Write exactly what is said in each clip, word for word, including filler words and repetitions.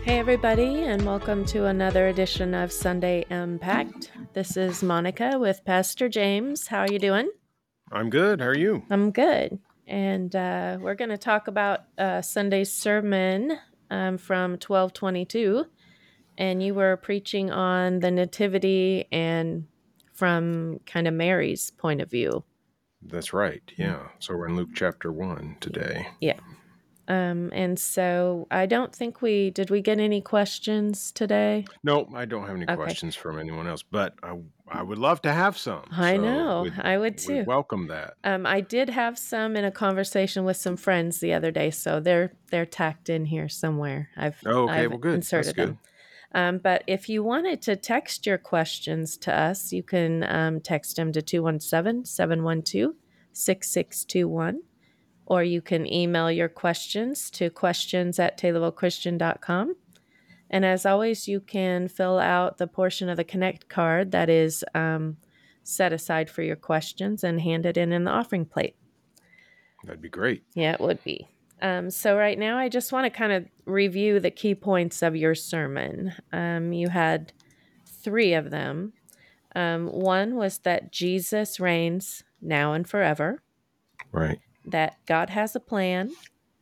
Hey, everybody, and welcome to another edition of Sunday Impact. This is Monica with Pastor James. How are you doing? I'm good. How are you? I'm good. And uh, we're going to talk about uh, Sunday's sermon um, from twelve twenty-two. And you were preaching on the Nativity and from kind of Mary's point of view. That's right. Yeah. So we're in Luke chapter one today. Yeah. Um, and so I don't think we did we get any questions today? No, I don't have any Okay. questions from anyone else, but I, I would love to have some. I So know. we'd, I would we'd too. welcome that. Um, I did have some in a conversation with some friends the other day, so they're they're tacked in here somewhere. I've Oh, okay. I've Well, good. That's inserted them. good. Um, but if you wanted to text your questions to us, you can um, text them to two one seven, seven one two, six six two one, or you can email your questions to questions at taylorville christian dot com. And as always, you can fill out the portion of the Connect card that is um, set aside for your questions and hand it in in the offering plate. That'd be great. Yeah, it would be. Um, so, right now, I just want to kind of review the key points of your sermon. Um, you had three of them. Um, one was that Jesus reigns now and forever, Right. that God has a plan,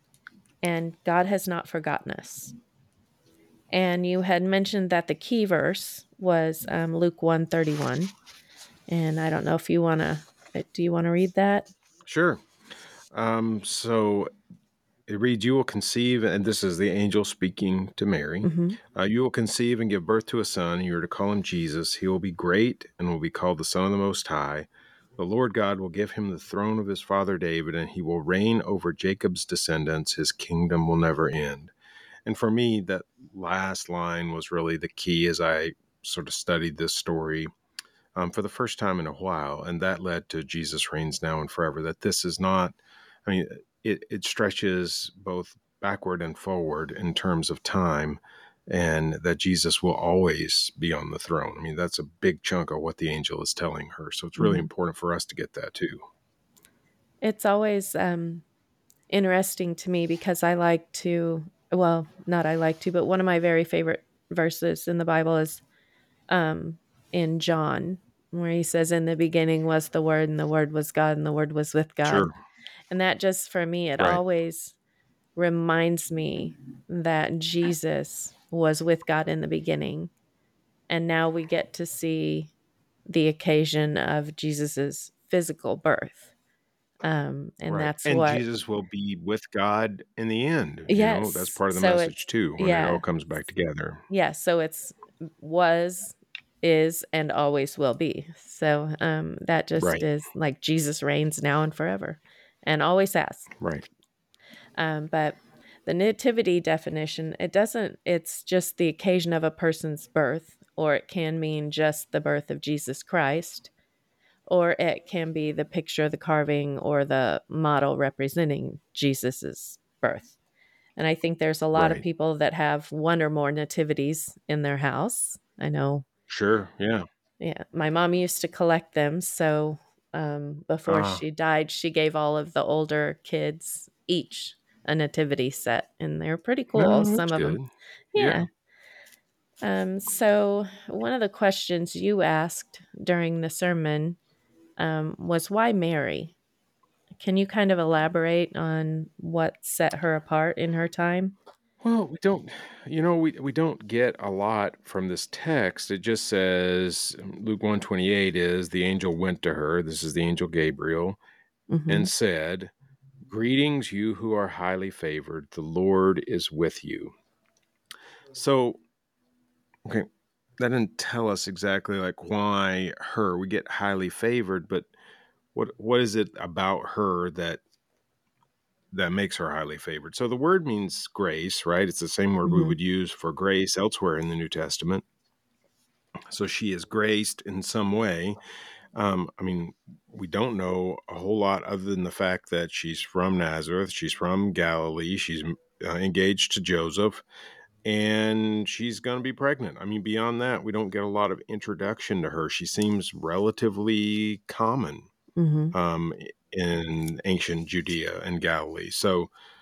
and God has not forgotten us. And you had mentioned that the key verse was um, Luke one thirty-one. And I don't know if you want to, do you want to read that? Sure. Um, so it reads, "You will conceive," and this is the angel speaking to Mary. Mm-hmm. Uh, "you will conceive and give birth to a son, and you are to call him Jesus. He will be great and will be called the Son of the Most High. The Lord God will give him the throne of his father David, and he will reign over Jacob's descendants. His kingdom will never end." And for me, that last line was really the key as I sort of studied this story um, for the first time in a while. And that led to Jesus reigns now and forever, that this is not, I mean, it, it stretches both backward and forward in terms of time, and that Jesus will always be on the throne. I mean, that's a big chunk of what the angel is telling her. So it's really Mm-hmm. important for us to get that too. It's always um, interesting to me because I like to, well, not I like to, but one of my very favorite verses in the Bible is um, in John, where he says, "In the beginning was the Word, and the Word was God, and the Word was with God." Sure. And that just for me, it Right. always reminds me that Jesus was with God in the beginning. And now we get to see the occasion of Jesus's physical birth. Um, and Right. that's And what, Jesus will be with God in the end. You know, that's yes. part of the So message it's, too, when it all yeah. comes back together. Yeah. So it's was, is, and always will be. So um, that just Right. is like Jesus reigns now and forever and always has. Right. Um, but the nativity definition, it doesn't, it's just the occasion of a person's birth, or it can mean just the birth of Jesus Christ, or it can be the picture, the carving, or the model representing Jesus's birth. And I think there's a lot of Right. people that have one or more nativities in their house. I know, Sure. Yeah. yeah, my mom used to collect them. So um, before Ah, she died, she gave all of the older kids each a nativity set, and they're pretty cool, no, some that's of good. them. Yeah. Yeah. Um, so one of the questions you asked during the sermon um, was why Mary? Can you kind of elaborate on what set her apart in her time? Well, we don't, you know, we we don't get a lot from this text. It just says um, Luke one twenty eight is the angel went to her. This is the angel Gabriel, and Hmm. said, "Greetings, you who are highly favored. The Lord is with you." So, okay, that didn't tell us exactly like why her. We get highly favored, but what what is it about her that that makes her highly favored? So the word means grace, right? It's the same word we Hmm. would use for grace elsewhere in the New Testament. So she is graced in some way. Um, I mean, we don't know a whole lot other than the fact that she's from Nazareth. She's from Galilee. She's uh, engaged to Joseph, and she's going to be pregnant. I mean, beyond that, we don't get a lot of introduction to her. She seems relatively common Hmm. um, in ancient Judea and Galilee. So,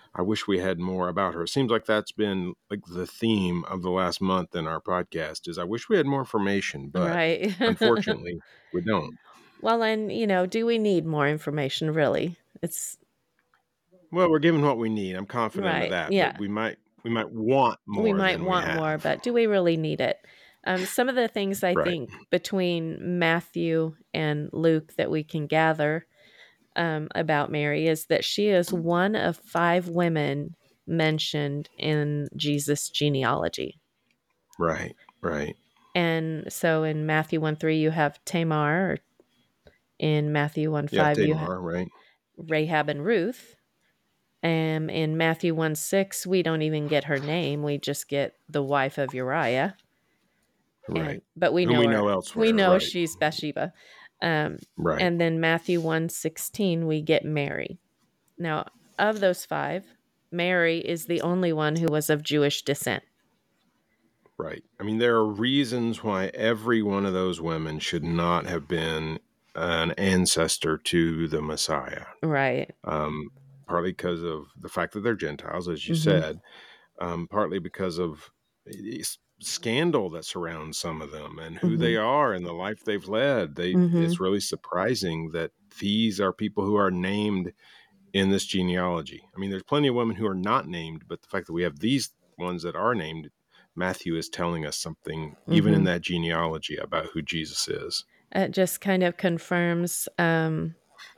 I wish we had more about her. It seems like that's been like the theme of the last month in our podcast is I wish we had more information, but Right. unfortunately we don't. Well, and, you know, do we need more information, really? It's Well, we're given what we need. I'm confident of right. that, but Yeah. we might we might want We more might than we want more, have. but do we really need it? Um, some of the things I Right. think between Matthew and Luke that we can gather um, about Mary is that she is one of five women mentioned in Jesus' genealogy. Right. Right. And so in Matthew one three, you have Tamar. Or in Matthew one Yeah, five, you have Tamar, right? Rahab and Ruth. Um, in Matthew one six, we don't even get her name. We just get the wife of Uriah. And Right. but we Whom know we her. know We elsewhere, know right. she's Bathsheba. Um, Right. and then Matthew one sixteen, we get Mary. Now, of those five, Mary is the only one who was of Jewish descent. Right. I mean, there are reasons why every one of those women should not have been an ancestor to the Messiah. Right. Um, partly because of the fact that they're Gentiles, as you Mm-hmm. said, um, partly because of scandal that surrounds some of them and who Mm-hmm. they are and the life they've led. They Mm-hmm. It's really surprising that these are people who are named in this genealogy. I mean, there's plenty of women who are not named, but the fact that we have these ones that are named, Matthew is telling us something, even in Mm-hmm. that genealogy, about who Jesus is. It just kind of confirms um,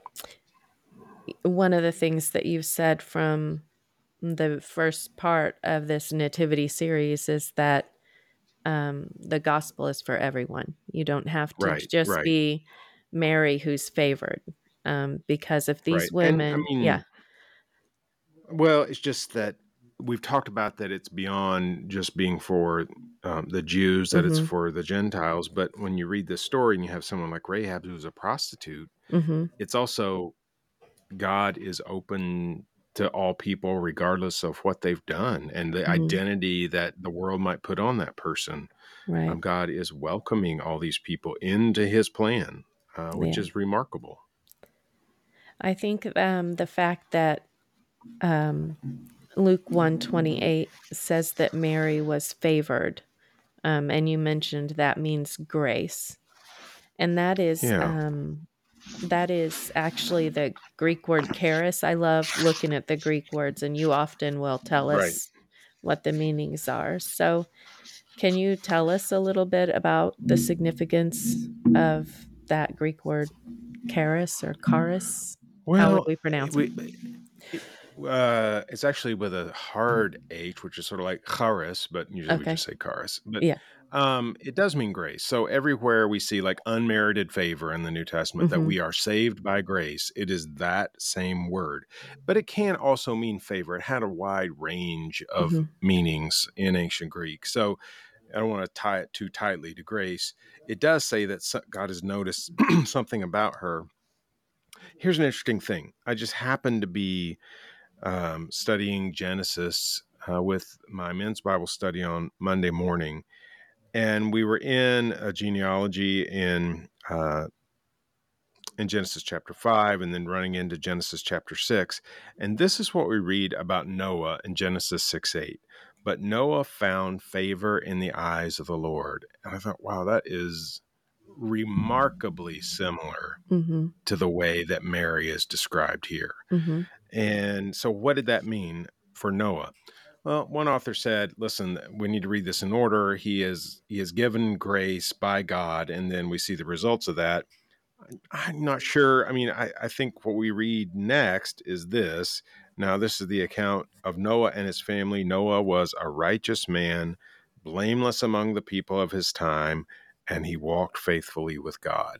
one of the things that you've said from the first part of this nativity series is that um, the gospel is for everyone. You don't have to Right, just right, be Mary who's favored, um, because if these right. And I women, yeah, mean, well, it's just that we've talked about that it's beyond just being for um, the Jews, that it's mm-hmm, for the Gentiles. But when you read this story and you have someone like Rahab who's a prostitute, mm-hmm, it's also God is open to all people, regardless of what they've done and the mm-hmm, identity that the world might put on that person. right, Um, God is welcoming all these people into his plan, uh, which yeah. is remarkable. I think um, the fact that um, Luke one twenty eight says that Mary was favored, um, and you mentioned that means grace, and that is Yeah, um, that is actually the Greek word charis. I love looking at the Greek words, and you often will tell right. us what the meanings are. So, can you tell us a little bit about the significance of that Greek word charis or charis? How would Well, we pronounce it? we, it, uh, it's actually with a hard H, which is sort of like charis, but usually we Okay. just say charis. But Yeah. um, it does mean grace. So everywhere we see like unmerited favor in the New Testament, that Mhm. we are saved by grace, it is that same word. But it can also mean favor. It had a wide range of Mhm. meanings in ancient Greek. So I don't want to tie it too tightly to grace. It does say that so- God has noticed something about her. Here's an interesting thing. I just happened to be um, studying Genesis uh, with my men's Bible study on Monday morning, and we were in a genealogy in uh, in Genesis chapter five, and then running into Genesis chapter six, and this is what we read about Noah in Genesis six eight. But Noah found favor in the eyes of the Lord, and I thought, wow, that is remarkably similar Mhm. to the way that Mary is described here. Mhm. And so, what did that mean for Noah? Well, one author said, "Listen, we need to read this in order. He is he is given grace by God, and then we see the results of that." I'm not sure. I mean, I, I think what we read next is this. Now, this is the account of Noah and his family. Noah was a righteous man, blameless among the people of his time, and he walked faithfully with God.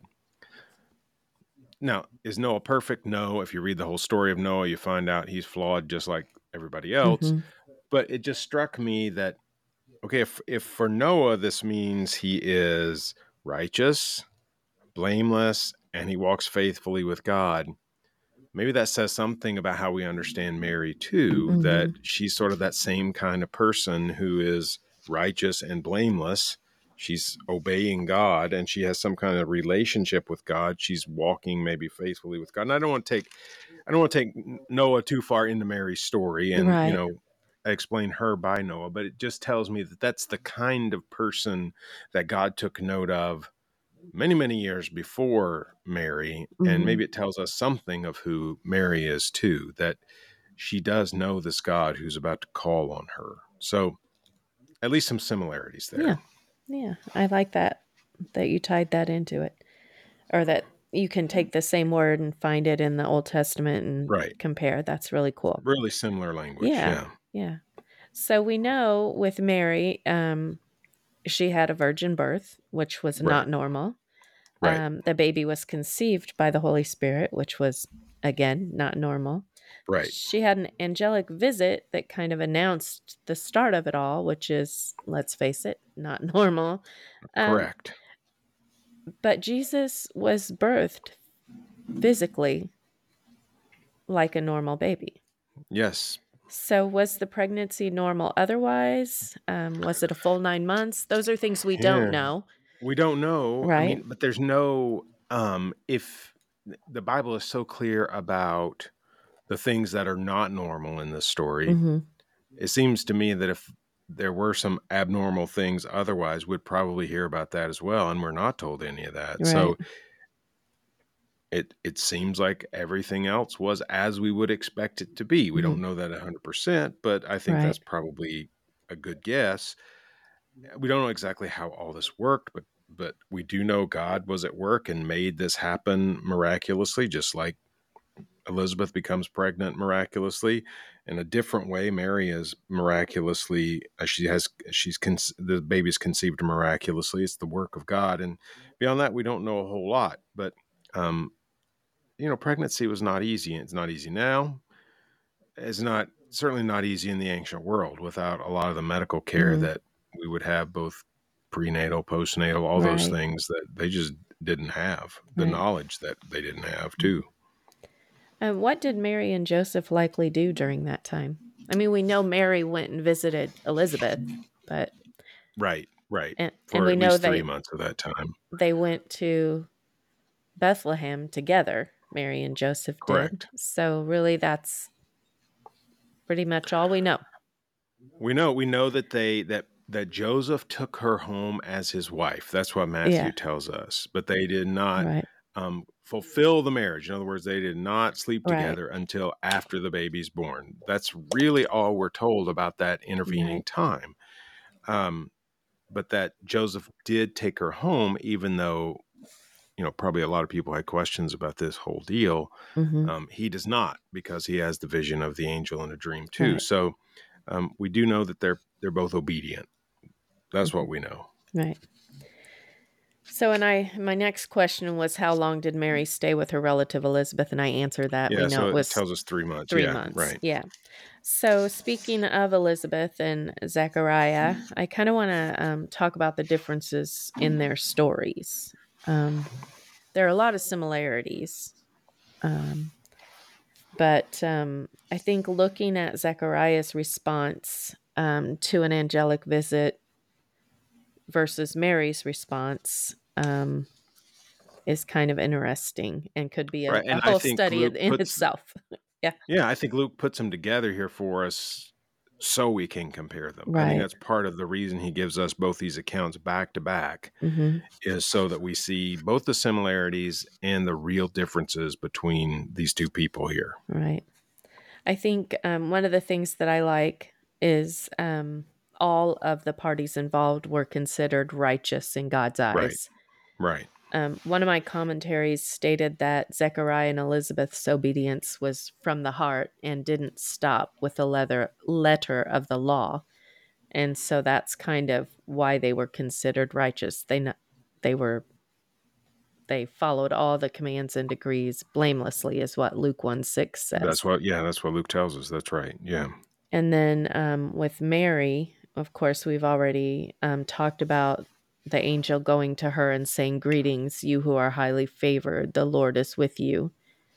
Now, is Noah perfect? No. If you read the whole story of Noah, you find out he's flawed just like everybody else. Mhm. But it just struck me that, okay, if, if for Noah, this means he is righteous, blameless, and he walks faithfully with God, maybe that says something about how we understand Mary too, that Mhm. she's sort of that same kind of person who is righteous and blameless. She's obeying God and she has some kind of relationship with God. She's walking maybe faithfully with God. And I don't want to take I don't want to take Noah too far into Mary's story and, you Right. know, explain her by Noah, but it just tells me that that's the kind of person that God took note of many, many years before Mary. And Mhm. maybe it tells us something of who Mary is too, that she does know this God who's about to call on her. So at least some similarities there. Yeah. Yeah. I like that, that you tied that into it, or that you can take the same word and find it in the Old Testament and Right. compare. That's really cool. Really similar language. Yeah. Yeah. Yeah. So we know with Mary, um, she had a virgin birth, which was Right. not normal. Right. Um, the baby was conceived by the Holy Spirit, which was, again, not normal. Right. She had an angelic visit that kind of announced the start of it all, which is, let's face it, not normal. Um, Correct. but Jesus was birthed physically like a normal baby. Yes. So, was the pregnancy normal otherwise? Um, was it a full nine months? Those are things we don't Yeah. know, We don't know. I right? mean, but there's no, um, if the Bible is so clear about the things that are not normal in this story, Mm-hmm. it seems to me that if there were some abnormal things otherwise, we'd probably hear about that as well. And we're not told any of that. Right. So it, it seems like everything else was as we would expect it to be. We Mm-hmm. don't know that one hundred percent, but I think that's Right. probably a good guess. We don't know exactly how all this worked, but but we do know God was at work and made this happen miraculously, just like Elizabeth becomes pregnant miraculously. In a different way, Mary is miraculously, uh, she has, she's, con- the baby's conceived miraculously. It's the work of God. And beyond that, we don't know a whole lot. But, um, you know, pregnancy was not easy. It's not easy now. It's not, certainly not easy in the ancient world without a lot of the medical care Mm-hmm. that we would have, both prenatal, postnatal, all those Right. things that they just didn't have, the Right. knowledge that they didn't have too. And what did Mary and Joseph likely do during that time? I mean, we know Mary went and visited Elizabeth, but Right, right. and, and For we at know least three they months of that time. they went to Bethlehem together. Mary and Joseph did. Correct. So really, that's pretty much all we know. We know we know that they that that Joseph took her home as his wife. That's what Yeah. Matthew tells us. But they did not Right. um, fulfill the marriage. In other words, they did not sleep Right. together until after the baby's born. That's really all we're told about that intervening Right. time. Um, but that Joseph did take her home, even though, you know, probably a lot of people had questions about this whole deal. Mm-hmm. Um, he does not, because he has the vision of the angel in a dream too. Right. So um, we do know that they're they're both obedient. That's Mm-hmm. what we know. Right. So, and I, my next question was, how long did Mary stay with her relative Elizabeth? And I answered that. We Yeah. know So it it was tells us three months. three Yeah. months. Right. Yeah. So, speaking of Elizabeth and Zechariah, I kind of want to um, talk about the differences in their stories. Um, there are a lot of similarities, um, but um, I think looking at Zechariah's response um, to an angelic visit versus Mary's response um, is kind of interesting and could be a, Right. a And I whole think study Luke in in puts itself. Yeah. yeah, I think Luke puts them together here for us so we can compare them. I think Right. that's part of the reason he gives us both these accounts back to back, Mm-hmm. is so that we see both the similarities and the real differences between these two people here. Right. I think um, one of the things that I like is um, all of the parties involved were considered righteous in God's Right. eyes. Right. Um, one of my commentaries stated that Zechariah and Elizabeth's obedience was from the heart and didn't stop with the leather, letter of the law. And so that's kind of why they were considered righteous. They n- they were they followed all the commands and decrees blamelessly, is what Luke one six That's says. what, yeah, that's what Luke tells us. That's right. Yeah. And then um, with Mary, of course, we've already um, talked about the angel going to her and saying, "Greetings, you who are highly favored, the Lord is with you."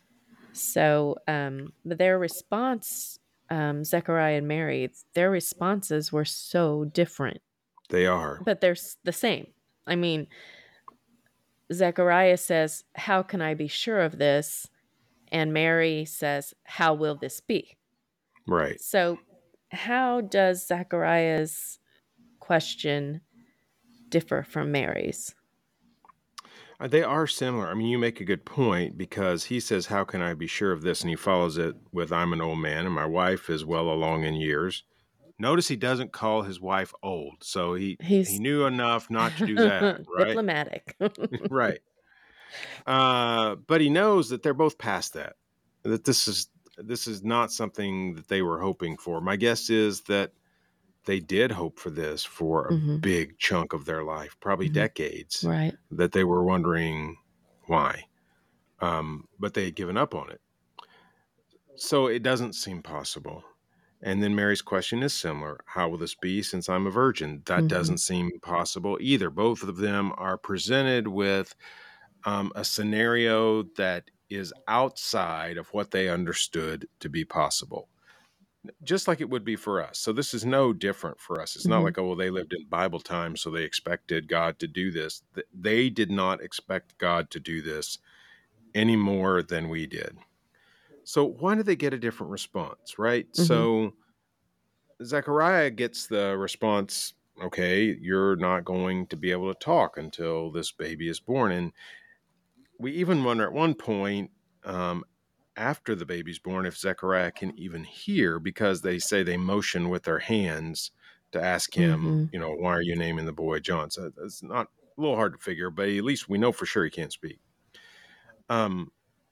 So um, their response, um, Zechariah and Mary, their responses were so different, They are. but they're s- the same. I mean, Zechariah says, "How can I be sure of this?" And Mary says, "How will this be?" Right. So, how does Zachariah's question differ from Mary's? Uh, They are similar. I mean, you make a good point because he says, "How can I be sure of this?" And he follows it with, "I'm an old man and my wife is well along in years." Notice he doesn't call his wife old. So he he He's knew enough not to do that, right? diplomatic. Right. Uh, but he knows that they're both past that. That this is this is not something that they were hoping for. My guess is that they did hope for this for a Mhm, big chunk of their life, probably mhm. decades, Right. that they were wondering why. Um, but they had given up on it. So it doesn't seem possible. And then Mary's question is similar. How will this be since I'm a virgin? That Mhm, doesn't seem possible either. Both of them are presented with um, a scenario that is outside of what they understood to be possible, just like it would be for us. So this is no different for us. It's not mhm, like, oh, well, they lived in Bible times, so they expected God to do this. They did not expect God to do this any more than we did. So why do they get a different response, right? mhm, So Zechariah gets the response, okay, you're not going to be able to talk until this baby is born. And we even wonder at one point, um, after the baby's born, if Zechariah can even hear, because they say they motion with their hands to ask him, mhm. you know, why are you naming the boy John? So it's not a little hard to figure, but at least we know for sure he can't speak. Um,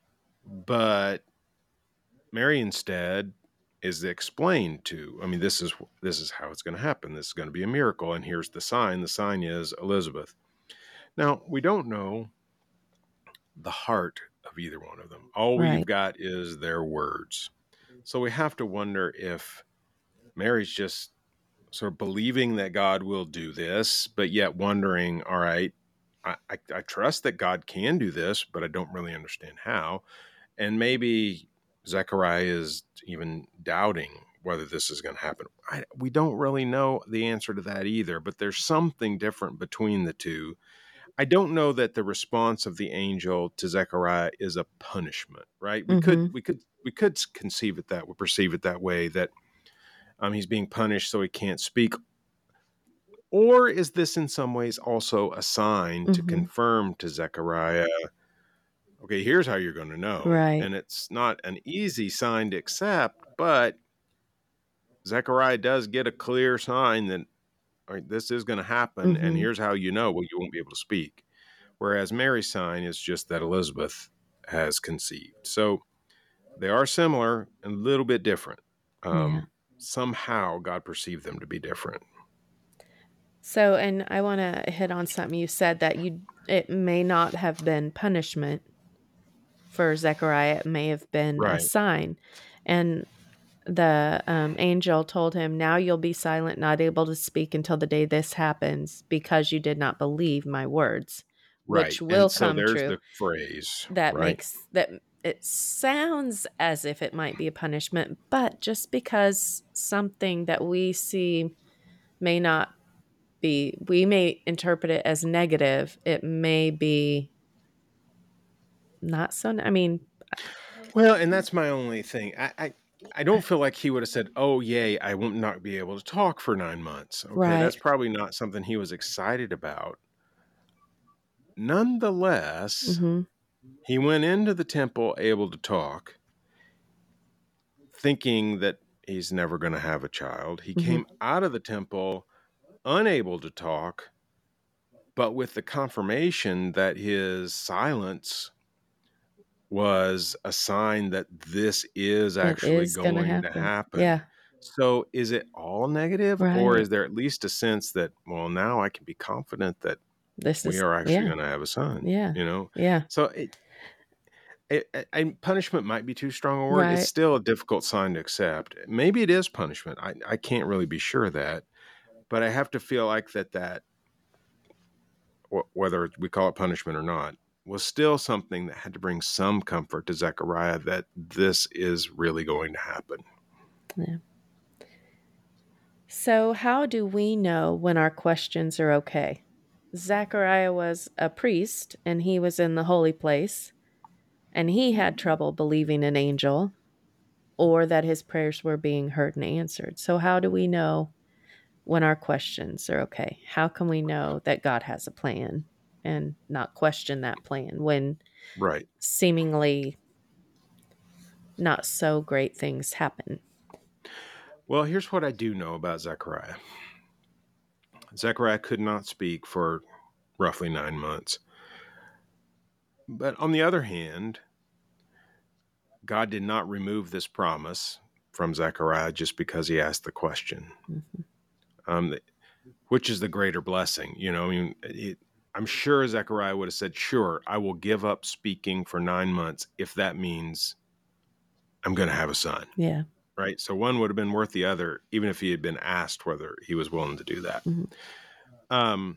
but Mary instead is explained to, I mean, this is this is how it's going to happen. This is going to be a miracle, and here's the sign. The sign is Elizabeth. Now we don't know the heart of either one of them. All we've Right. got is their words. So we have to wonder if Mary's just sort of believing that God will do this, but yet wondering, all right, I, I, I trust that God can do this, but I don't really understand how. And maybe Zechariah is even doubting whether this is going to happen. I, we don't really know the answer to that either, but there's something different between the two. I don't know that the response of the angel to Zechariah is a punishment, right? We could Mhm, we could we could conceive it that we perceive it that way, that um, he's being punished so he can't speak. Or is this in some ways also a sign to mhm. confirm to Zechariah, okay, here's how you're going to know? Right. And it's not an easy sign to accept, but Zechariah does get a clear sign that, all right, this is going to happen, and Mhm. here's how you know. Well, you won't be able to speak. Whereas Mary's sign is just that Elizabeth has conceived. So they are similar and a little bit different. Yeah. Um, somehow God perceived them to be different. So, and I wanna hit on something you said that you it may not have been punishment for Zechariah, it may have been a Right. sign. And the, um, angel told him, "Now you'll be silent, not able to speak until the day this happens, because you did not believe my words, which Right. And will so come there's true." the phrase, That right? makes that it sounds as if it might be a punishment, but just because something that we see may not be, we may interpret it as negative, it may be not so, I mean, Well, and that's my only thing. I, I, I don't feel like he would have said, "Oh, yay, I won't not be able to talk for nine months." Okay, right. that's probably not something he was excited about. Nonetheless, Mhm, he went into the temple able to talk, thinking that he's never going to have a child. He mhm. came out of the temple unable to talk, but with the confirmation that his silence was a sign that this is It actually is gonna going to happen. happen. Yeah, So is it all negative, or right. is there at least a sense that, well, now I can be confident that This we is, are actually yeah, going to have a son, yeah, you know? yeah, So it, it, it- and punishment might be too strong a word. It's right. still a difficult sign to accept. Maybe it is punishment. I, I can't really be sure of that, but I have to feel like that that wh- whether we call it punishment or not, was still something that had to bring some comfort to Zechariah that this is really going to happen. Yeah. So, how do we know when our questions are okay? Zachariah was a priest and he was in the holy place. and he had trouble believing an angel or that his prayers were being heard and answered. So, how do we know when our questions are okay? How can we know that God has a plan and not question that plan when Right. seemingly not so great things happen? Well, here's what I do know about Zechariah. Zechariah could not speak for roughly nine months. But on the other hand, God did not remove this promise from Zechariah just because he asked the question. Mm-hmm. Um, which is the greater blessing? You know, I mean, it, I'm sure Zechariah would have said, sure, I will give up speaking for nine months if that means I'm going to have a son. Yeah. Right. So one would have been worth the other, even if he had been asked whether he was willing to do that. Mm-hmm. Um,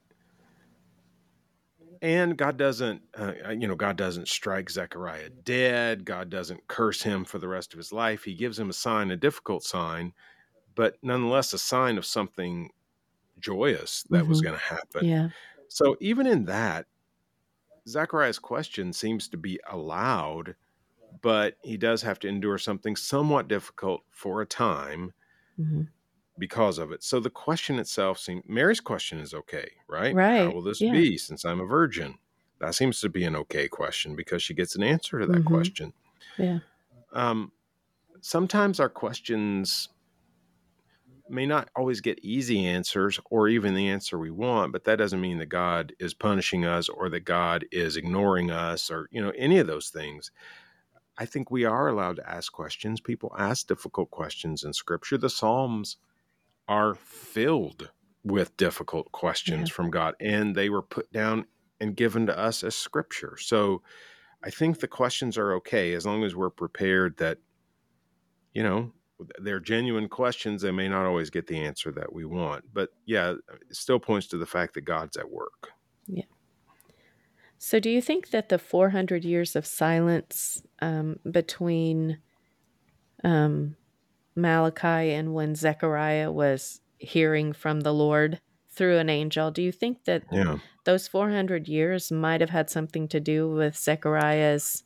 and God doesn't, uh, you know, God doesn't strike Zechariah dead. God doesn't curse him for the rest of his life. He gives him a sign, a difficult sign, but nonetheless a sign of something joyous that was Mm-hmm. going to happen. Yeah. So even in that, Zechariah's question seems to be allowed, but he does have to endure something somewhat difficult for a time Mm-hmm. because of it. So the question itself seems, Mary's question is okay, right? How Right. will this Yeah. be since I'm a virgin? That seems to be an okay question because she gets an answer to that Mm-hmm. question. Yeah. Um, sometimes our questions may not always get easy answers or even the answer we want, but that doesn't mean that God is punishing us or that God is ignoring us or, you know, any of those things. I think we are allowed to ask questions. People ask difficult questions in Scripture. The Psalms are filled with difficult Yeah. questions from God, and they were put down and given to us as Scripture. So I think the questions are okay as long as we're prepared that, you know, they're genuine questions. They may not always get the answer that we want. But yeah, it still points to the fact that God's at work. Yeah. So, do you think that the four hundred years of silence um, between um, Malachi and when Zechariah was hearing from the Lord through an angel, do you think that Yeah. those four hundred years might have had something to do with Zechariah's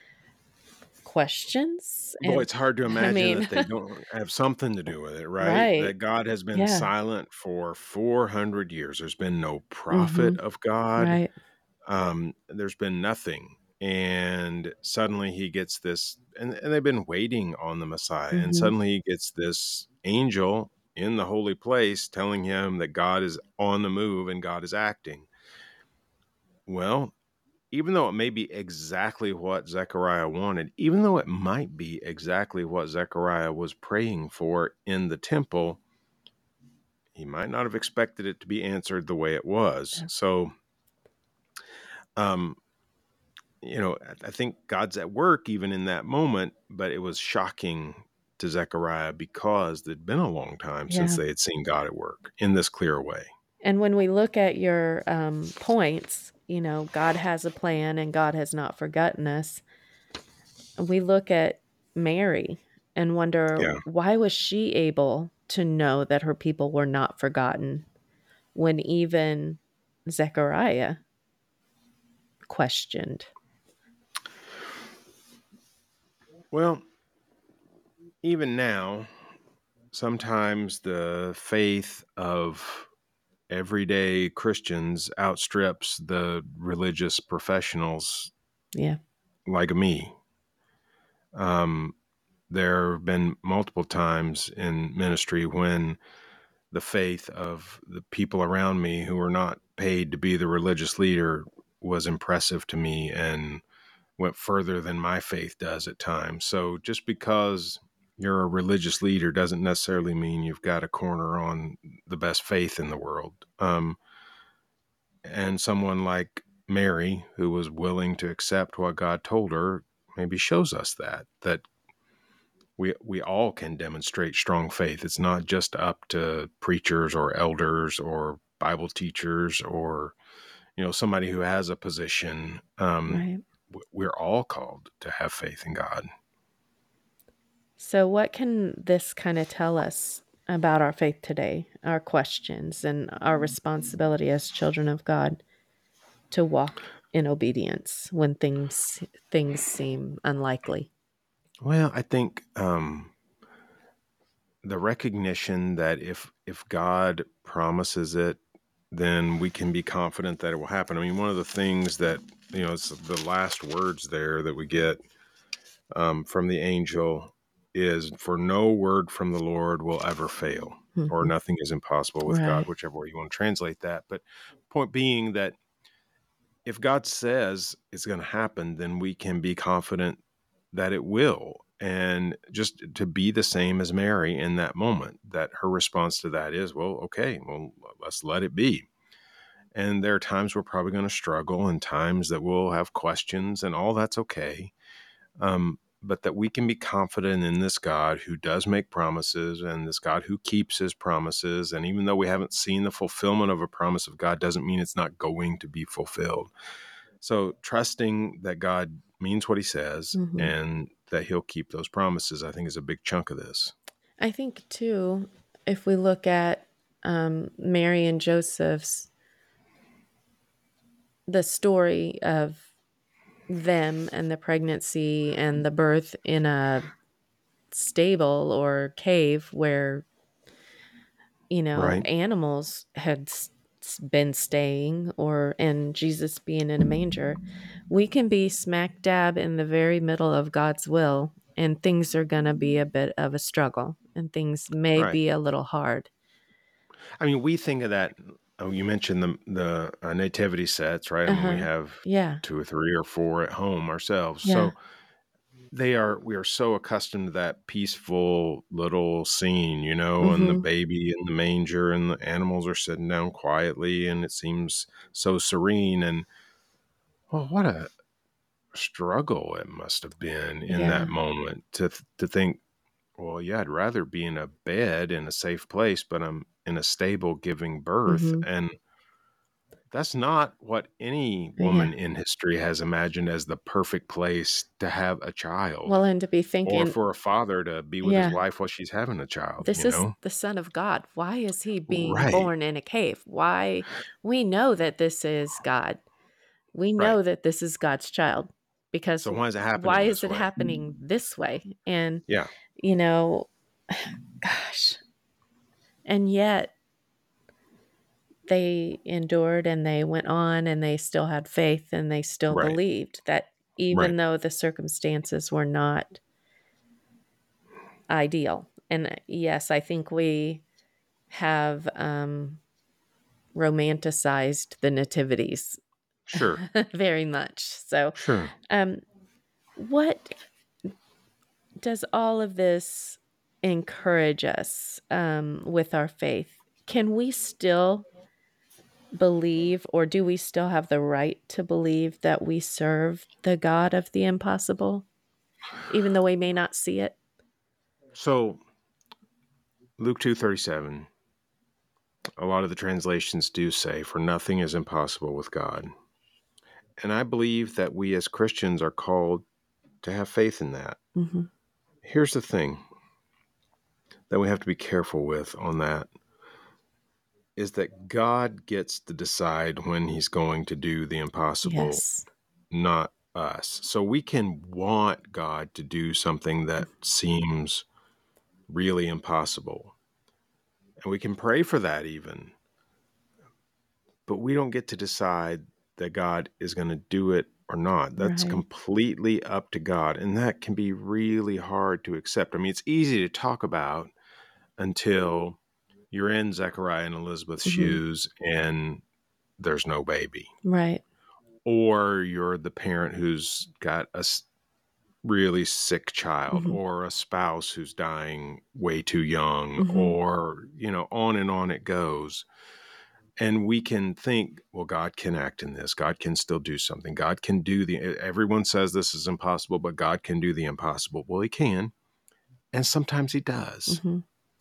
questions? Boy, And it's hard to I imagine mean, that they don't have something to do with it, right? right. That God has been Yeah. silent for four hundred years. There's been no Hmm. prophet of God. Right. Um, there's been nothing. And suddenly he gets this, and, and they've been waiting on the Messiah. And Hmm. suddenly he gets this angel in the holy place telling him that God is on the move and God is acting. Well, even though it may be exactly what Zechariah wanted, even though it might be exactly what Zechariah was praying for in the temple, he might not have expected it to be answered the way it was. Yeah. So, um, you know, I think God's at work even in that moment, but it was shocking to Zechariah because it'd been a long time since Yeah. they had seen God at work in this clear way. And when we look at your um, points, you know, God has a plan and God has not forgotten us. We look at Mary and wonder, Yeah. why was she able to know that her people were not forgotten when even Zechariah questioned? Well, even now, sometimes the faith of everyday Christians outstrips the religious professionals Yeah. like me. Um, there have been multiple times in ministry when the faith of the people around me who were not paid to be the religious leader was impressive to me and went further than my faith does at times. So just because you're a religious leader doesn't necessarily mean you've got a corner on the best faith in the world. Um, and someone like Mary, who was willing to accept what God told her, maybe shows us that, that we we all can demonstrate strong faith. It's not just up to preachers or elders or Bible teachers or, you know, somebody who has a position. Um, Right. we're all called to have faith in God. So, what can this kind of tell us about our faith today, our questions, and our responsibility as children of God to walk? in obedience when things things seem unlikely? Well, I think um, the recognition that if if God promises it, then we can be confident that it will happen. I mean, one of the things that, you know, it's the last words there that we get um, from the angel is, "For no word from the Lord will ever fail," or Mhm. "Nothing is impossible with God," Right. whichever way you want to translate that. But point being that if God says it's going to happen, then we can be confident that it will. And just to be the same as Mary in that moment, that her response to that is, well, okay, well, let's let it be. And there are times we're probably going to struggle and times that we'll have questions, and all that's okay. Um, but that we can be confident in this God who does make promises and this God who keeps his promises. And even though we haven't seen the fulfillment of a promise of God, doesn't mean it's not going to be fulfilled. So trusting that God means what he says Mhm. and that he'll keep those promises, I think, is a big chunk of this. I think too, if we look at um, Mary and Joseph's the story of them and the pregnancy and the birth in a stable or cave where, you know, Right. animals had s- s- been staying, or and Jesus being in a manger, we can be smack dab in the very middle of God's will, and things are going to be a bit of a struggle and things may Right. be a little hard. I mean, we think of that. Oh, you mentioned the the uh, nativity sets, right? I mean, we Uh-huh. have Yeah. two or three or four at home ourselves. Yeah. So they are, we are so accustomed to that peaceful little scene, you know, and the Mhm. baby in the manger and the animals are sitting down quietly and it seems so serene. And well, what a struggle it must have been in that Yeah. moment to to think, well, yeah, I'd rather be in a bed in a safe place, but I'm in a stable giving birth. Mhm. And that's not what any Yeah. woman in history has imagined as the perfect place to have a child, Well, and to be or thinking, for a father to be with his yeah, wife while she's having a child, this you is know? the Son of God. Why is he being Right, born in a cave? Why? We know that this is God. We right. know that this is God's child because So why is it why happening is this it way? happening this way? And, Yeah, you know, gosh, and yet they endured and they went on and they still had faith and they still right, believed that right. even though the circumstances were not ideal. And uh, yes, I think we have um, romanticized the nativities Sure, very much. So, sure. um, what does all of this encourage us um, with our faith? Can we still believe, or do we still have the right to believe that we serve the God of the impossible, even though we may not see it? So Luke two thirty-seven, a lot of the translations do say, "For nothing is impossible with God." And I believe that we as Christians are called to have faith in that. Hmm. Here's the thing that we have to be careful with on that is that God gets to decide when he's going to do the impossible, Yes. not us. So we can want God to do something that seems really impossible. And we can pray for that even. But we don't get to decide that God is going to do it or not. That's Right. completely up to God. And that can be really hard to accept. I mean, it's easy to talk about until you're in Zechariah and Elizabeth's Hmm. shoes and there's no baby. Right. Or you're the parent who's got a really sick child, Hmm. or a spouse who's dying way too young, Hmm. or, you know, on and on it goes. And we can think, well, God can act in this. God can still do something. God can do the, everyone says this is impossible, but God can do the impossible. Well, he can. And sometimes he does. Hmm.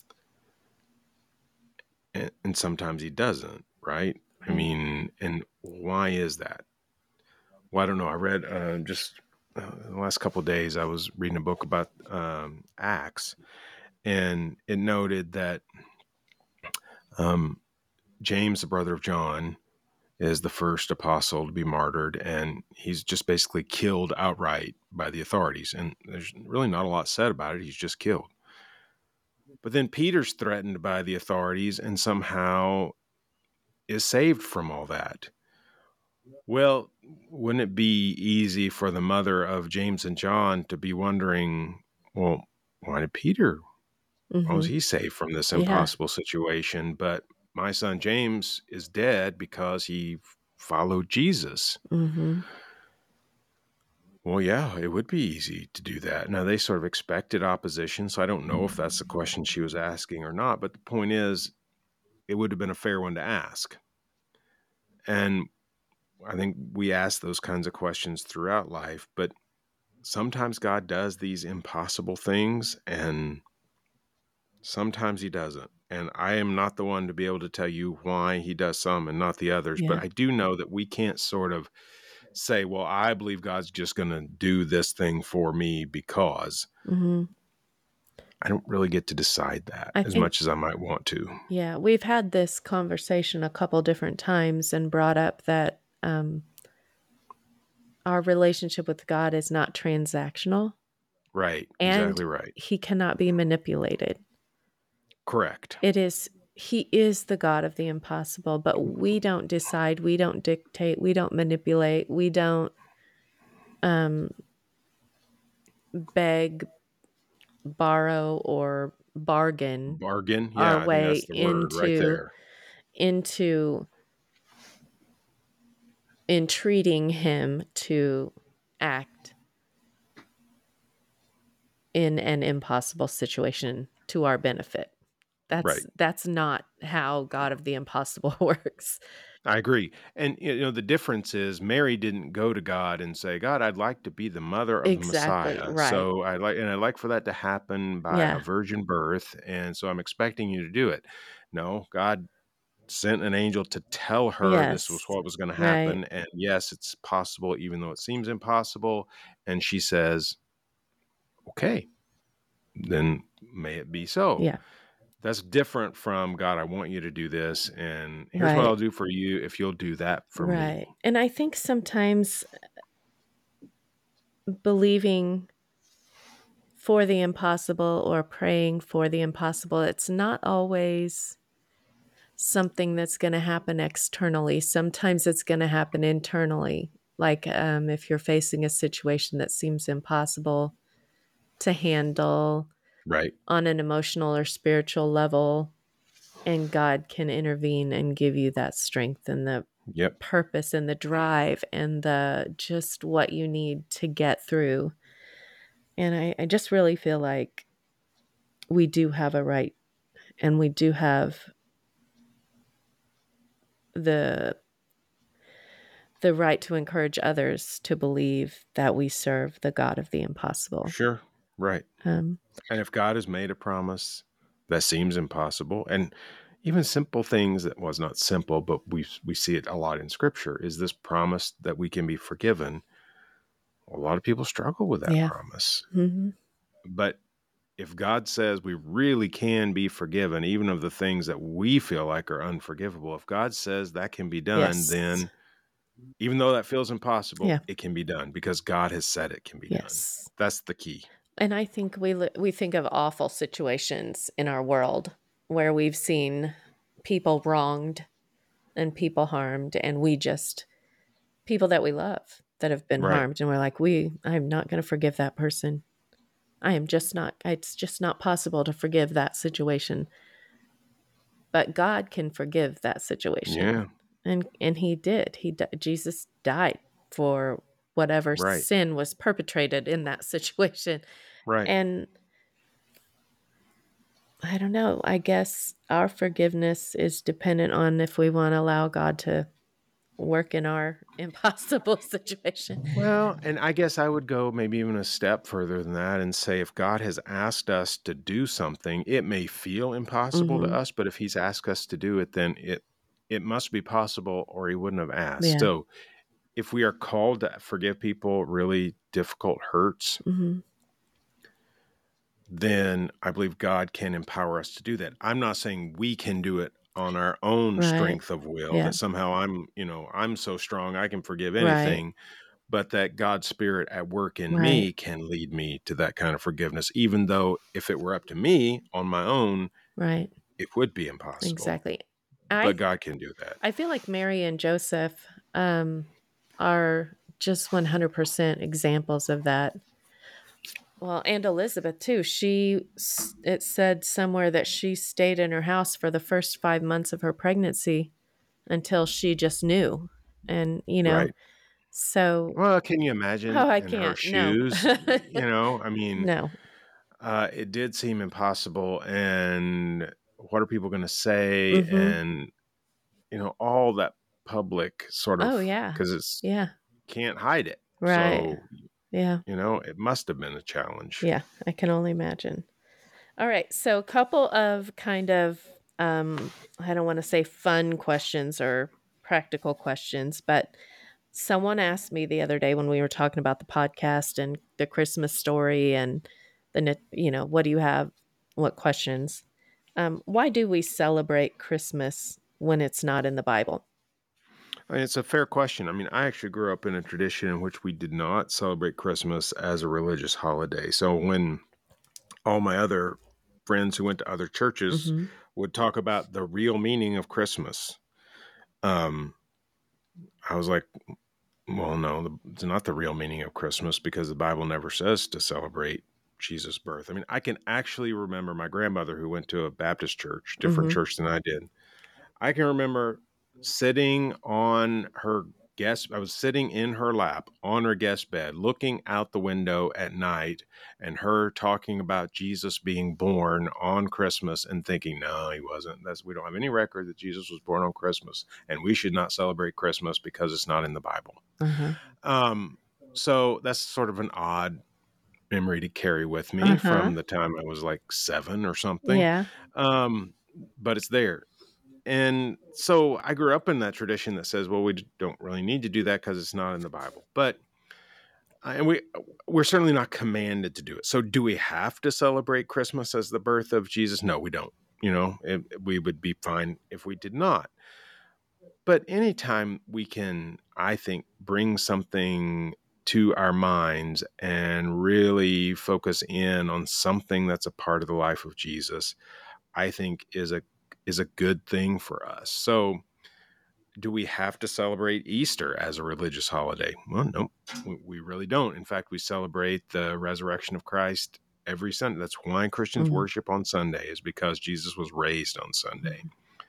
And, and sometimes he doesn't, right? I Right. mean, and why is that? Well, I don't know. I read uh, just uh, the last couple of days, I was reading a book about um, Acts, and it noted that um, James, the brother of John, is the first apostle to be martyred, and he's just basically killed outright by the authorities. And there's really not a lot said about it. He's just killed. But then Peter's threatened by the authorities and somehow is saved from all that. Well, wouldn't it be easy for the mother of James and John to be wondering, well, why did Peter, why was Mm-hmm. he saved from this Yeah. impossible situation? But my son James is dead because he followed Jesus. Mm-hmm. Well, yeah, it would be easy to do that. Now, they sort of expected opposition, so I don't know if that's the question she was asking or not. But the point is, it would have been a fair one to ask. And I think we ask those kinds of questions throughout life, but sometimes God does these impossible things, and sometimes he doesn't. And I am not the one to be able to tell you why he does some and not the others. Yeah. But I do know that we can't sort of say, well, I believe God's just going to do this thing for me because Mm-hmm. I don't really get to decide that I as think, much as I might want to. yeah, we've had this conversation a couple different times and brought up that um, our relationship with God is not transactional Right. and Exactly right. he cannot be manipulated. Correct. It is, he is the God of the impossible, but we don't decide, we don't dictate, we don't manipulate, we don't um, beg, borrow, or bargain Bargain. our Yeah, I think that's way the word right into there. into entreating him to act in an impossible situation to our benefit. That's Right. that's not how God of the impossible works. I agree. And you know, the difference is Mary didn't go to God and say, God, I'd like to be the mother of the Exactly, Messiah. right. So I like and I'd like for that to happen by a Yeah. virgin birth. And so I'm expecting you to do it. No, God sent an angel to tell her this was Yes. what was going to Right. happen. And yes, it's possible, even though it seems impossible. And she says, okay, then may it be so. Yeah. That's different from God, I want you to do this, and here's what Right. I'll do for you if you'll do that for Right. me. And I think sometimes believing for the impossible or praying for the impossible, it's not always something that's going to happen externally. Sometimes it's going to happen internally. Like um, if you're facing a situation that seems impossible to handle Right. on an emotional or spiritual level, and God can intervene and give you that strength and the Yep. purpose and the drive and the just what you need to get through. And I, I just really feel like we do have a right and we do have the the right to encourage others to believe that we serve the God of the impossible. Sure. Right. Um, And if God has made a promise that seems impossible, and even simple things that was not simple, but we we see it a lot in Scripture, is this promise that we can be forgiven. A lot of people struggle with that yeah. promise. Mm-hmm. But if God says we really can be forgiven, even of the things that we feel like are unforgivable, if God says that can be done, Yes. then even though that feels impossible, Yeah. it can be done because God has said it can be done. Yes. That's the key. And I think we li- we think of awful situations in our world where we've seen people wronged and people harmed, and we just people that we love that have been Right. harmed, and we're like, we I'm not going to forgive that person. I am just not. It's just not possible to forgive that situation. But God can forgive that situation, Yeah. and and He did. He di- Jesus died for whatever Right. sin was perpetrated in that situation, Right. and I don't know. I guess our forgiveness is dependent on if we want to allow God to work in our impossible situation. Well, and I guess I would go maybe even a step further than that and say if God has asked us to do something, it may feel impossible to Hmm. us, but if he's asked us to do it, then it it must be possible or he wouldn't have asked. Yeah. So if we are called to forgive people really difficult hurts, Hmm. then I believe God can empower us to do that. I'm not saying we can do it on our own Right. strength of will, Yeah. that somehow I'm, you know, I'm so strong I can forgive Right. anything, but that God's Spirit at work in Right. me can lead me to that kind of forgiveness, even though if it were up to me on my own, Right. it would be impossible. Exactly. But I God can do that. I feel like Mary and Joseph um, are just one hundred percent examples of that. Well, and Elizabeth too. She s- it said somewhere that she stayed in her house for the first five months of her pregnancy until she just knew, and you know, Right. so Well, can you oh, imagine I in her can't. No, shoes? You know, I mean, no. uh, it did seem impossible. And what are people going to say? Mm-hmm. And, you know, all that public sort Oh of, yeah, because it's yeah. can't hide it. Right. So, Yeah, you know, it must have been a challenge. yeah. I can only imagine. All right. So, a couple of kind of, um, I don't want to say fun questions or practical questions, but someone asked me the other day when we were talking about the podcast and the Christmas story and the, nat- you know, what do you have? What questions? Um, why do we celebrate Christmas when it's not in the Bible? I mean, it's a fair question. I mean, I actually grew up in a tradition in which we did not celebrate Christmas as a religious holiday. So when all my other friends who went to other churches Mm-hmm. would talk about the real meaning of Christmas, um, I was like, well, no, it's not the real meaning of Christmas because the Bible never says to celebrate Jesus' birth. I mean, I can actually remember my grandmother who went to a Baptist church, different Mm-hmm. church than I did. I can remember sitting on her guest, I was sitting in her lap on her guest bed, looking out the window at night and her talking about Jesus being born on Christmas and thinking, no, he wasn't. That's, we don't have any record that Jesus was born on Christmas and we should not celebrate Christmas because it's not in the Bible. Uh-huh. Um, so that's sort of an odd memory to carry with me Uh-huh. from the time I was like seven or something. Yeah. Um, but it's there. And so I grew up in that tradition that says, well, we don't really need to do that because it's not in the Bible. But uh, and we we're certainly not commanded to do it. So do we have to celebrate Christmas as the birth of Jesus? No, we don't. You know, it, we would be fine if we did not. But anytime we can, I think, bring something to our minds and really focus in on something that's a part of the life of Jesus, I think is a is a good thing for us. So do we have to celebrate Easter as a religious holiday? Well, no, we really don't. In fact, we celebrate the resurrection of Christ every Sunday. That's why Christians Mm-hmm. worship on Sunday, is because Jesus was raised on Sunday.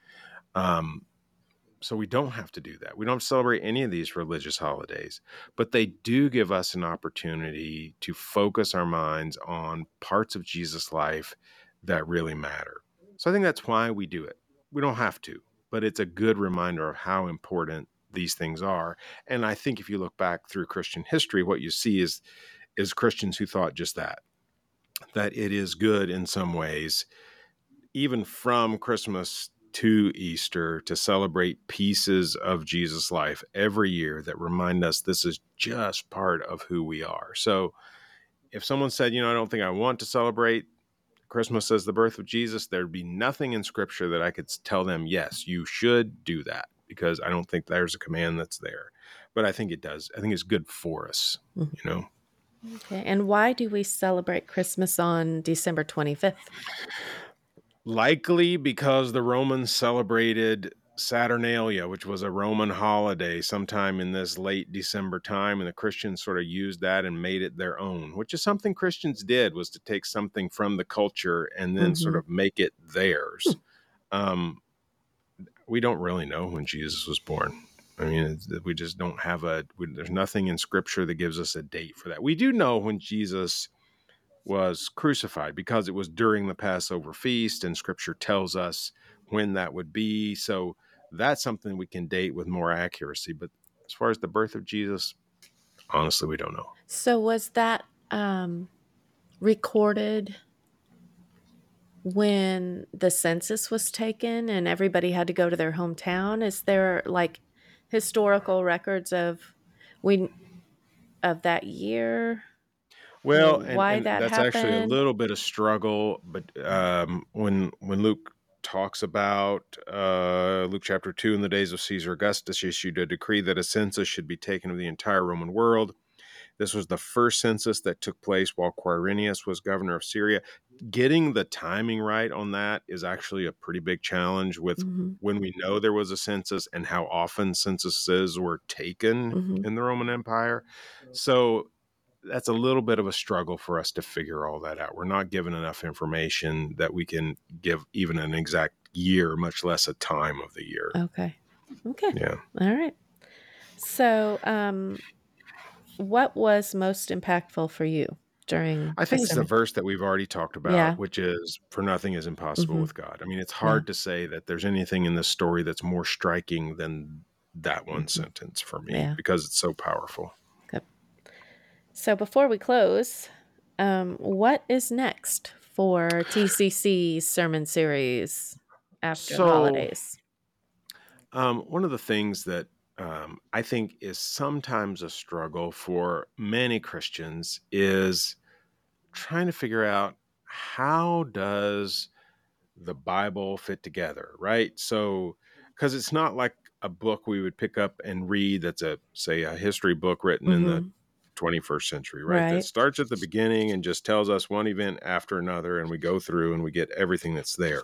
Um, so we don't have to do that. We don't celebrate any of these religious holidays, but they do give us an opportunity to focus our minds on parts of Jesus' life that really matter. So I think that's why we do it. We don't have to, but it's a good reminder of how important these things are. And I think if you look back through Christian history, what you see is is Christians who thought just that, that it is good in some ways, even from Christmas to Easter, to celebrate pieces of Jesus' life every year that remind us this is just part of who we are. So if someone said, you know, I don't think I want to celebrate Christmas as the birth of Jesus, there'd be nothing in Scripture that I could tell them, yes, you should do that, because I don't think there's a command that's there. But I think it does. I think it's good for us, Mm-hmm. you know. Okay. And why do we celebrate Christmas on December twenty-fifth? Likely because the Romans celebrated Saturnalia, which was a Roman holiday sometime in this late December time, and the Christians sort of used that and made it their own, which is something Christians did, was to take something from the culture and then sort Mm-hmm. of make it theirs. Um, we don't really know when Jesus was born. I mean, it's, we just don't have a, we, there's nothing in Scripture that gives us a date for that. We do know when Jesus was crucified because it was during the Passover feast, and Scripture tells us when that would be. So that's something we can date with more accuracy. But as far as the birth of Jesus, honestly, we don't know. So was that um, recorded when the census was taken and everybody had to go to their hometown? Is there like historical records of we of that year Well, and and why and that that's actually a happened? little bit of struggle, but um, when when Luke talks about uh, Luke chapter two. In the days of Caesar Augustus, issued a decree that a census should be taken of the entire Roman world. This was the first census that took place while Quirinius was governor of Syria. Getting the timing right on that is actually a pretty big challenge with Mm-hmm. when we know there was a census and how often censuses were taken Mm-hmm. in the Roman Empire. So that's a little bit of a struggle for us to figure all that out. We're not given enough information that we can give even an exact year, much less a time of the year. Okay. Okay. Yeah. All right. So, um, what was most impactful for you during I the think it's the sermon? verse that we've already talked about, Yeah. which is, for nothing is impossible Mm-hmm. with God. I mean, it's Yeah. hard to say that there's anything in this story that's more striking than that one Mm-hmm. sentence for me Yeah. because it's so powerful. Good. So before we close, um, what is next for T C C's sermon series after the So, holidays? um, one of the things that um, I think is sometimes a struggle for many Christians is trying to figure out how does the Bible fit together, right? So, because it's not like a book we would pick up and read that's a, say, a history book written in the Mm-hmm. twenty-first century, right? That Right. starts at the beginning and just tells us one event after another, and we go through and we get everything that's there.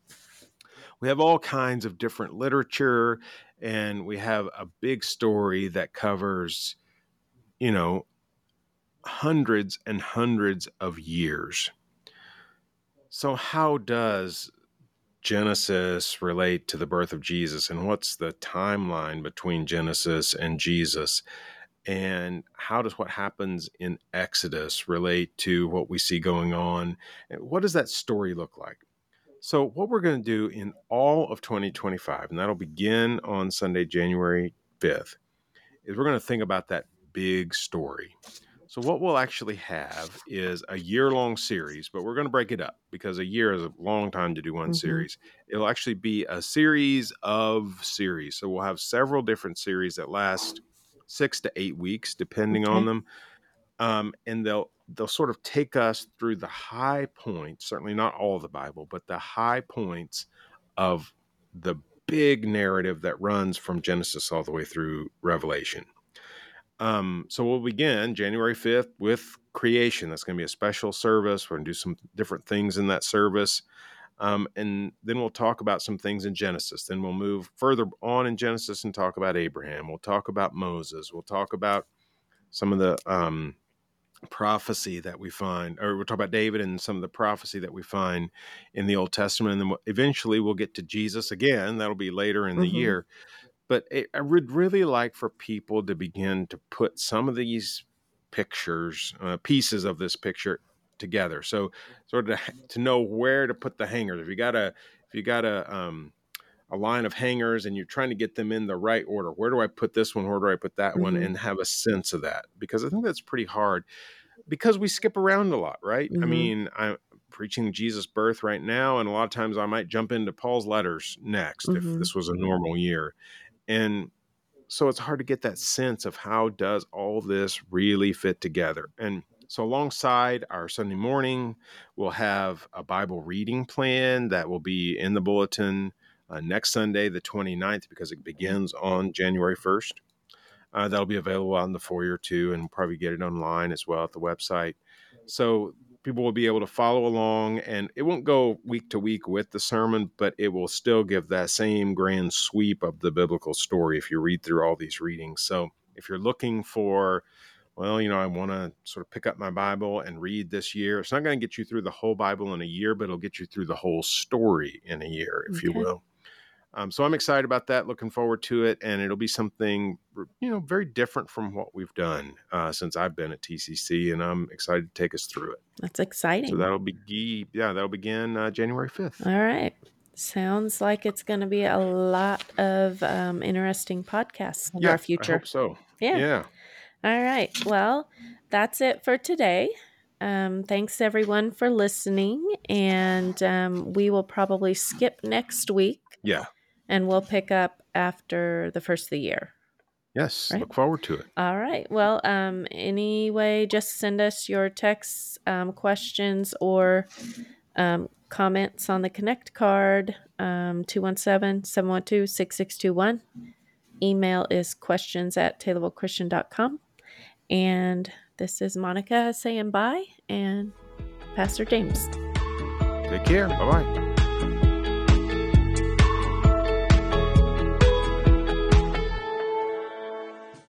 We have all kinds of different literature, and we have a big story that covers, you know, hundreds and hundreds of years. So, how does Genesis relate to the birth of Jesus, and what's the timeline between Genesis and Jesus? And how does what happens in Exodus relate to what we see going on? And what does that story look like? So, what we're going to do in all of twenty twenty-five, and that'll begin on Sunday, January fifth, is we're going to think about that big story. So, what we'll actually have is a year long series, but we're going to break it up because a year is a long time to do one Mm-hmm. series. It'll actually be a series of series. So, we'll have several different series that last six to eight weeks, depending on Okay. them. Um, and they'll they'll sort of take us through the high points, certainly not all of the Bible, but the high points of the big narrative that runs from Genesis all the way through Revelation. Um, so we'll begin January fifth with creation. That's going to be a special service. We're going to do some different things in that service. Um, and then we'll talk about some things in Genesis. Then we'll move further on in Genesis and talk about Abraham. We'll talk about Moses. We'll talk about some of the um, prophecy that we find, or we'll talk about David and some of the prophecy that we find in the Old Testament. And then eventually we'll get to Jesus again. That'll be later in the Mm-hmm. year. But it, I would really like for people to begin to put some of these pictures, uh, pieces of this picture together. So, sort of to, to know where to put the hangers. If you got a, if you got a, um, a line of hangers and you're trying to get them in the right order, where do I put this one? Where do I put that one? Mm-hmm. And have a sense of that, because I think that's pretty hard because we skip around a lot, right? I Mm-hmm. mean, I'm preaching Jesus' birth right now, and a lot of times I might jump into Paul's letters next if Mm-hmm. this was a normal year. And so it's hard to get that sense of how does all this really fit together. And so alongside our Sunday morning, we'll have a Bible reading plan that will be in the bulletin uh, next Sunday, the twenty-ninth, because it begins on January first. Uh, that'll be available on the foyer too, and probably get it online as well at the website. So people will be able to follow along, and it won't go week to week with the sermon, but it will still give that same grand sweep of the biblical story if you read through all these readings. So if you're looking for, well, you know, I want to sort of pick up my Bible and read this year, it's not going to get you through the whole Bible in a year, but it'll get you through the whole story in a year, if you Okay. will. Um, so I'm excited about that, looking forward to it, and it'll be something, you know, very different from what we've done uh, since I've been at T C C, and I'm excited to take us through it. That's So exciting. that'll be, yeah, that'll begin uh, January fifth. All right. Sounds like it's going to be a lot of um, interesting podcasts in our Yeah, I future. hope so. Yeah. Yeah, All right. Well, that's it for today. Um, thanks everyone for listening. And um, we will probably skip next week yeah, and we'll pick up after the first of the year. yes. Right. Look forward to it. All right. Well, um, anyway, just send us your texts, um, questions, or Um, comments on the Connect card, um, two one seven, seven one two, six six two one. Email is questions at taylorville christian dot com. And this is Monica saying bye, and Pastor James. Take care. Bye-bye.